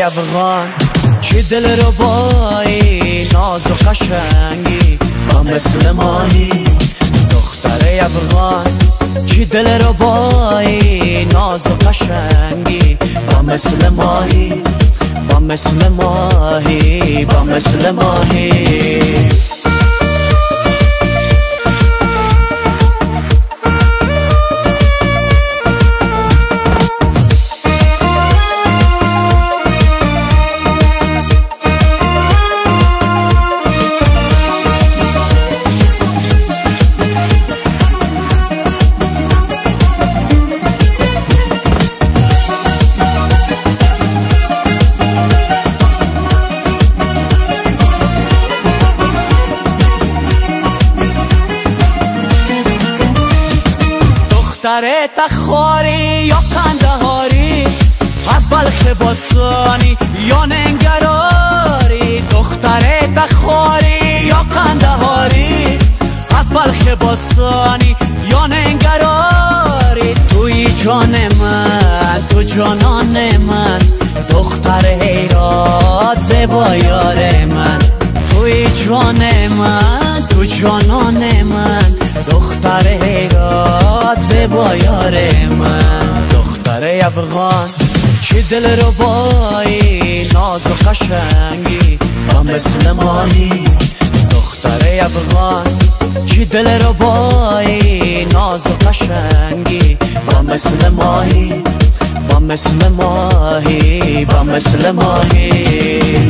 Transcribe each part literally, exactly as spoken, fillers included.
افغان چی دل رو بایی ناز و قشنگی با مثل ماهی. دختر افغان چی دل رو بایی ناز و قشنگی با مثل ماهی، با مثل ماهی، با مثل ماهی. دختر تخاری یا قندهاری، از بلخ باستانی یا ننگراری. دختر تخاری یا قندهاری، از بلخ باستانی یا ننگراری. توی جان من، تو جانان من، دختر هیرات زیبا یار من. توی جان من، تو جانان من، دختر هیرات زیبا یار من. دختر افغان چی دل رو بایی ناز و قشنگی با مثل ماهی. دختر افغان چی دل رو بایی ناز و قشنگی با مثل ماهی، با مثل ماهی، با مثل ماهی.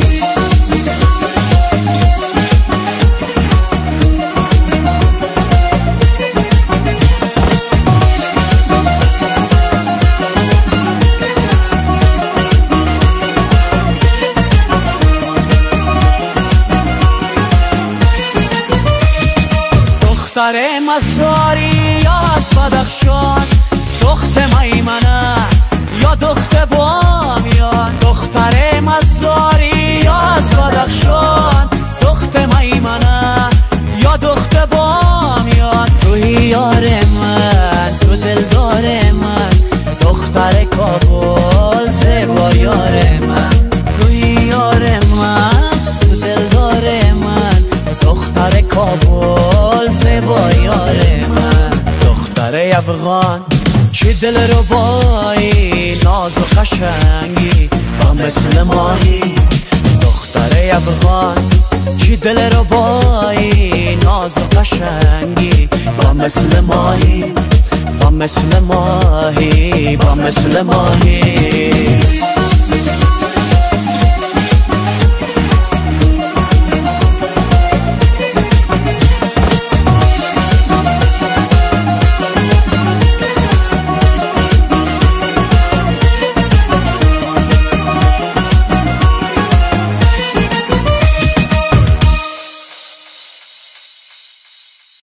دختر مساری یا از بدخشان، دخت میمنه یا دخت بامیان. دختر مساری یا از بدخشان، دخت میمنه یا دخت بامیان. توی یار من، تو دلدار من، دختر کابل زیبا یار من. توی یار من، تو دلدار من، دختر کابل زیبا یار من. دختر افغان چی دل رو بایی ناز و قشنگی با مثل ماهی. دختر افغان چی دل رو بایی ناز و قشنگی با مثل ماهی، با مثل ماهی، با مثل ماهی.